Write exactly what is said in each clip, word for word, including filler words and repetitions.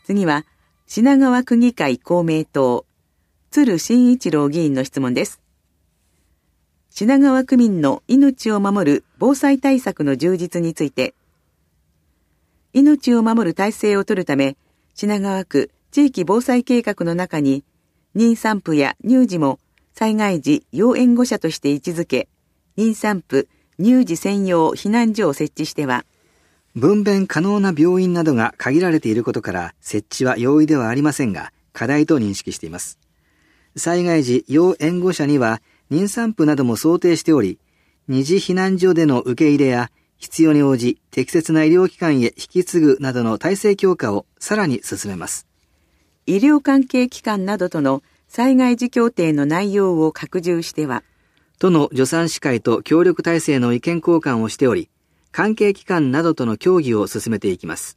次は、品川区議会公明党、鶴真一郎議員の質問です。品川区民の命を守る防災対策の充実について、命を守る体制を取るため、品川区地域防災計画の中に、妊産婦や乳児も災害時要援護者として位置づけ、妊産婦、乳児専用避難所を設置しては、 分娩可能な病院などが限られていることから設置は容易ではありませんが、課題と認識しています。災害時要援護者には妊産婦なども想定しており、二次避難所での受け入れや必要に応じ適切な医療機関へ引き継ぐなどの体制強化をさらに進めます。 医療関係機関などとの災害時協定の内容を拡充しては、 都の助産師会と協力体制の意見交換をしており、関係機関などとの協議を進めていきます。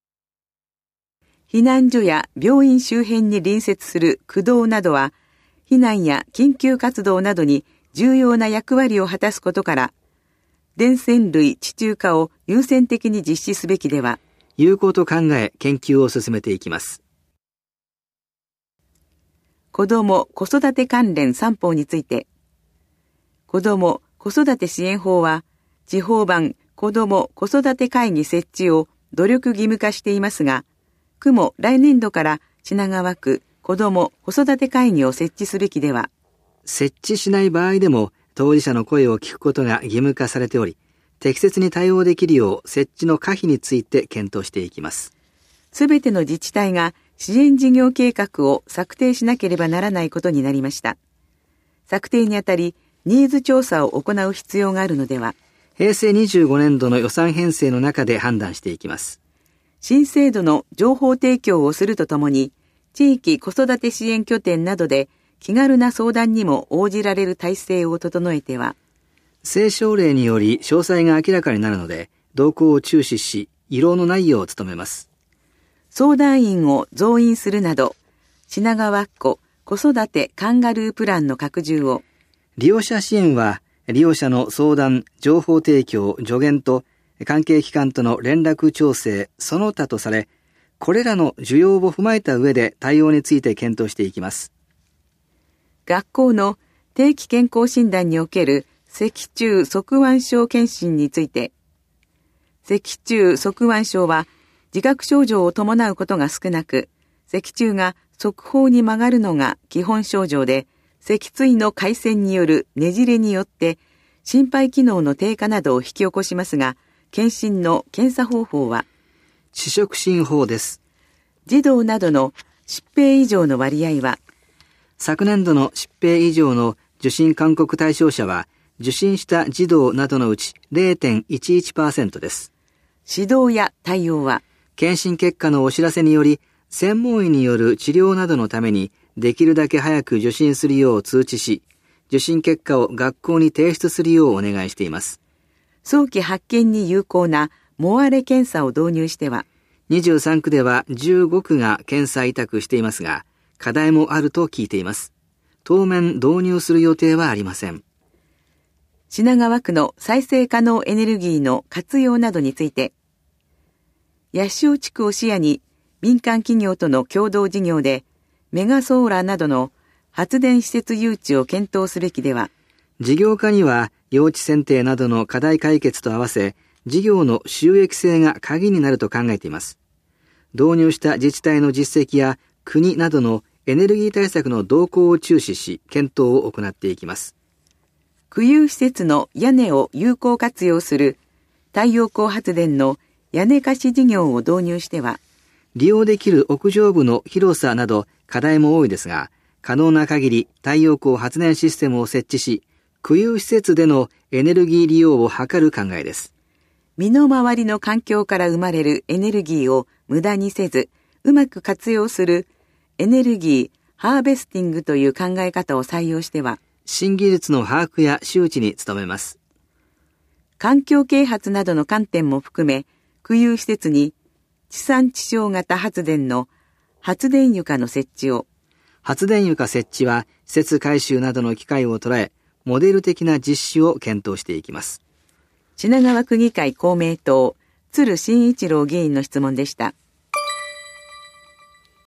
避難所や病院周辺に隣接する区道などは、避難や緊急活動などに重要な役割を果たすことから、伝染類地中化を優先的に実施すべきでは、 有効と考え研究を進めていきます。 子ども・子育て関連さん法について、子ども・子育て支援法は、地方版子ども・子育て会議設置を努力義務化していますが、区も来年度から品川区子ども・子育て会議を設置すべきでは、 設置しない場合でも当事者の声を聞くことが義務化されており、適切に対応できるよう設置の可否について検討していきます。 すべての自治体が支援事業計画を策定しなければならないことになりました。策定にあたり、ニーズ調査を行う必要があるのでは。 平成にじゅうごねんどの予算編成の中で判断していきます。 新制度の情報提供をするとともに、地域子育て支援拠点などで気軽な相談にも応じられる体制を整えては、 政省令により詳細が明らかになるので、動向を注視し、慰労のないよう努めます。 相談員を増員するなど、品川っ子子育てカンガループランの拡充を、 利用者支援は、利用者の相談、情報提供、助言と、関係機関との連絡調整、その他とされ、これらの需要を踏まえた上で対応について検討していきます。 学校の定期健康診断における脊柱側腕症検診について、脊柱側腕症は自覚症状を伴うことが少なく、脊柱が側方に曲がるのが基本症状で、脊椎の回線によるねじれによって心肺機能の低下などを引き起こしますが、検診の検査方法は視触診法です。 児童などの疾病異常の割合は、 昨年度の疾病異常の受診勧告対象者は受診した児童などのうち ゼロてんいちいちパーセント です。 指導や対応は、 検診結果のお知らせにより専門医による治療などのためにできるだけ早く受診するよう通知し、受診結果を学校に提出するようお願いしています。 早期発見に有効なモアレ検査を導入しては、 にじゅうさんくではじゅうごくが検査委託していますが、課題もあると聞いています。当面導入する予定はありません。 品川区の再生可能エネルギーの活用などについて、八潮地区を視野に民間企業との共同事業でメガソーラーなどの発電施設誘致を検討すべきでは、 事業化には用地選定などの課題解決と合わせ、事業の収益性が鍵になると考えています。導入した自治体の実績や国などのエネルギー対策の動向を注視し、検討を行っていきます。 区有施設の屋根を有効活用する太陽光発電の屋根貸し事業を導入しては、 利用できる屋上部の広さなど課題も多いですが、可能な限り太陽光発電システムを設置し、区有施設でのエネルギー利用を図る考えです。 身の回りの環境から生まれるエネルギーを無駄にせず、うまく活用するエネルギーハーベスティングという考え方を採用しては、 新技術の把握や周知に努めます。 環境啓発などの観点も含め、区有施設に地産地消型発電の発電床の設置を、 発電床設置は施設改修などの機会を捉え、モデル的な実施を検討していきます。 品川区議会公明党、鶴真一郎議員の質問でした。